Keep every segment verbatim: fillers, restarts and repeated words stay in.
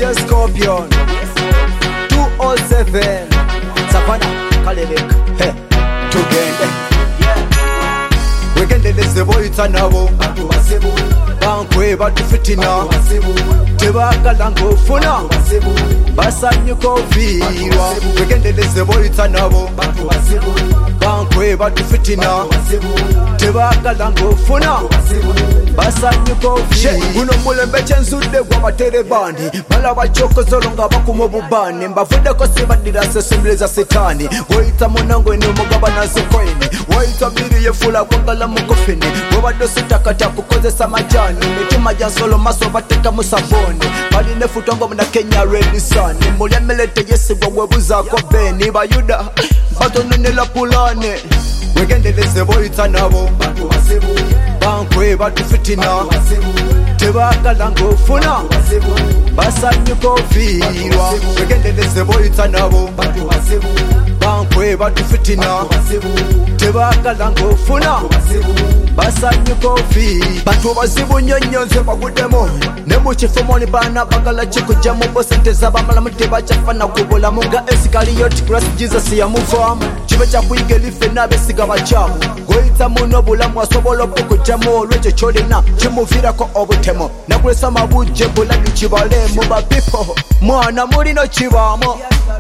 D J Scorpion two oh seven Savannah Kalebek hey tugende wegendeleze boyita nabo bankwe batufitina tebagala ngofuna basanyuka oviirwa wegendeleze boyita nabo bankwe batufitina tebagala ngofuna basanyuka oviirwa guno mulembe kyenzudde gw'abaterebandi balaba kyokozolo nga bakuma obubani mbavuddeko sibadira sesembereza setaani woyita munango ene omugaba nazekoini woyita biri yefula kwagala mukofini webadde sitakata kukozesa majani mitima gya nsolo maso bateka mu saboni balina efutongo muna Kenya redisani mulyemere teyesigwa webuzaako beni bayuda batononela pulane wegendeleze boyita nabo bankwe batufitina tebagala ngofuna basanyuka oviirwa wegendeleze boyita nabo bankwe batufitina tebagala ngofuna basanyuka oviirwa bantu bazibu nnyo nnyo nze baguddemu ne mu kifumoni baana bagala kikujjamu bo sente zabamalamu tebakyafana ku bulamu nga esikalioti Christ Jesus yamuvaamu kibe kyakuyiga erife n'abesiga bakyamu goyita muno obulamu asobola okukujjamu olwekyo kyolina kimuviirako obutemu nakulesa mabujje bulagi kibaleemu ba people mwana mulino kibaamu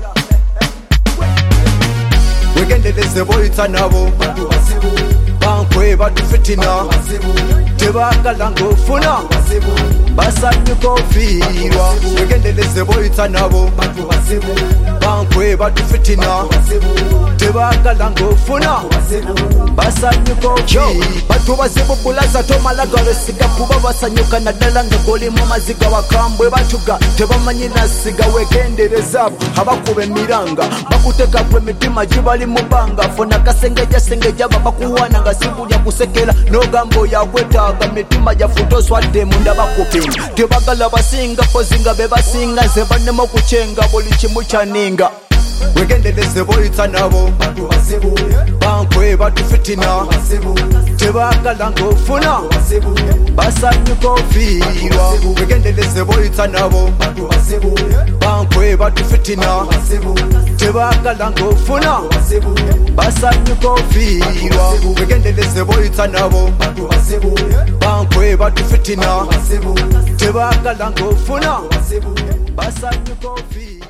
wegendeleze boyita nabo bankwe batufitina tebagala ngofuna basanyuka oviirwa wegendeleze boyita nabo bankwe batufitina tebagala ngofuna basanyuka oviirwa batu bazibu bulaza tomalaga besiga kuba basanyuka naddala nga golimu maziga bakambwe batuga tebamanyi nasiga wegendereza abakuba emiranga bakuteka kwe mitima gibali mu banga funa kasengeja sengeja babakuwana nga sibulya kusekera nogamba oyagwetaaga mitima gyafutoswadde munda bakupinga tebagala basinga pozinga bebasinga ze bannema okucenga buli kimu kyaninga wegendeleze boyita nabo bankwe batufitina tebagala ngofuna basanyuka oviirwa wegendeleze boyita nabo bankwe batufitina tebagala ngofuna basanyuka oviirwa wegendeleze boyita nabo bankwe batufitina tebagala ngofuna basanyuka oviirwa